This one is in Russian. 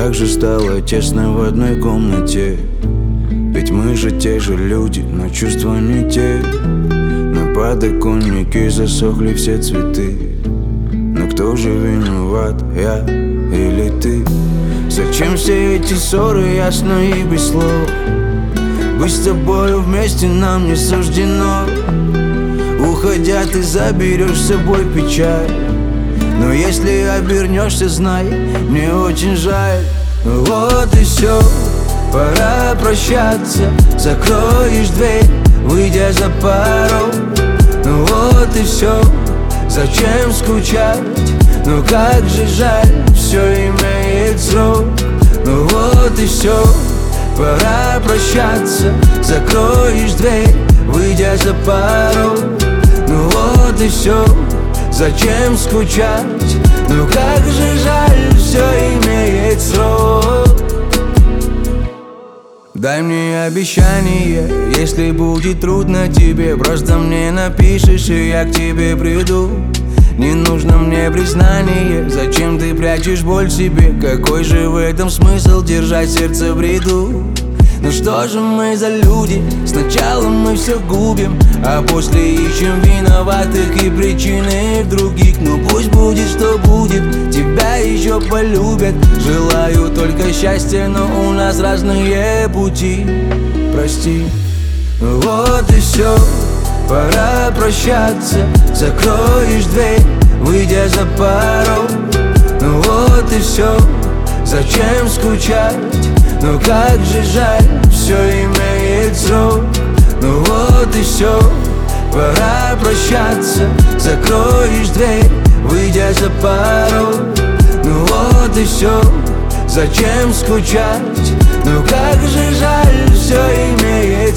как же стало тесно в одной комнате. Ведь мы же те же люди, но чувства не те. На подоконнике засохли все цветы. Но кто же виноват, я или ты? Зачем все эти ссоры, ясно и без слов? Быть с тобою вместе нам не суждено. Уходя, ты заберешь с собой печаль. Но если обернешься, знай, мне очень жаль. Ну вот и все, пора прощаться. Закроешь дверь, выйдя за порог. Ну вот и все, зачем скучать? Ну как же жаль, все имеет срок. Ну вот и все, пора прощаться. Закроешь дверь, выйдя за порог. Ну вот и все, зачем скучать? Ну как же жаль, все имеет срок. Дай мне обещание, если будет трудно тебе, просто мне напишешь, и я к тебе приду. Не нужно мне признание, зачем ты прячешь боль в себе? Какой же в этом смысл держать сердце в бреду? Ну что же мы за люди? Сначала мы все губим, а после ищем виноватых и причины в других. Ну пусть будет, что будет, тебя еще полюбят. Желаю только счастья, но у нас разные пути. Прости. Ну вот и все, пора прощаться. Закроешь дверь, выйдя за порог. Ну вот и все, зачем скучать? Ну как же жаль, все имеет срок. Ну вот и все, пора прощаться. Закроешь дверь, выйдя за порог. Ну вот и все, зачем скучать? Ну как же жаль, все имеет